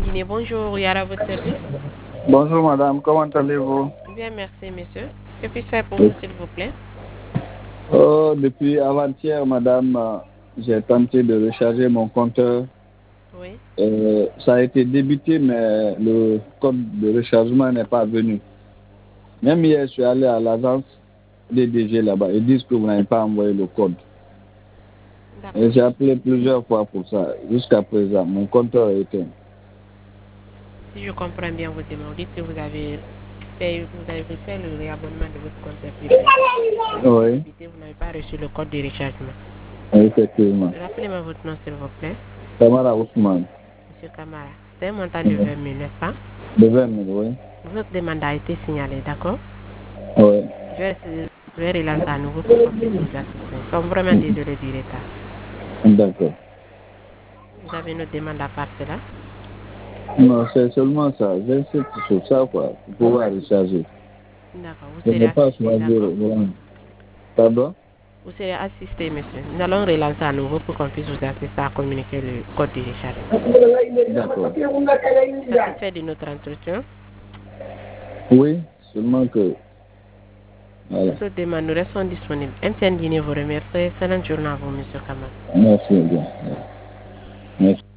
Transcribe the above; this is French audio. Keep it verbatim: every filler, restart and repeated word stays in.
Guinée. Bonjour, Yara, votre service. Bonjour madame, comment allez-vous? Bien, merci monsieur. Que puis-je faire pour vous, s'il vous plaît? Oh, depuis avant-hier, madame, euh, j'ai tenté de recharger mon compteur. Oui. Euh, ça a été débité, mais le code de rechargement n'est pas venu. Même hier, je suis allé à l'agence D D G là-bas. Ils disent que vous n'avez pas envoyé le code. Et j'ai appelé plusieurs fois pour ça. Jusqu'à présent, mon compteur est éteint. Si je comprends bien vos demandes, dites que vous avez fait, vous avez fait le réabonnement de votre compteur prépaid. Oui. Vous n'avez pas reçu le code de rechargement. Effectivement. Rappelez-moi votre nom, s'il vous plaît. Kamara Ousmane. Monsieur Kamara, c'est un montant de vingt mille, n'est-ce pas? De vingt mille, oui. Votre demande a été signalée, d'accord? Oui. Je vais, je vais relancer à nouveau pour qu'on puisse vous assister. Nous sommes vraiment désolés du retard. D'accord. Vous avez une autre demande à part cela? Non, c'est seulement ça. J'insiste sur ça, quoi, pour pouvoir recharger. D'accord, vous Je serez n'ai pas assisté, choisi, d'accord? voilà. Pardon? Vous serez assisté, monsieur. Nous allons relancer à nouveau pour qu'on puisse vous assister à communiquer le code de rechargement. D'accord. Satisfait de notre entretien? Oui, seulement que... Voilà. Toute demande, nous restons disponibles. M T N Guinée vous remercie. Excellente journée à vous, monsieur Kamal. Merci bien. Merci.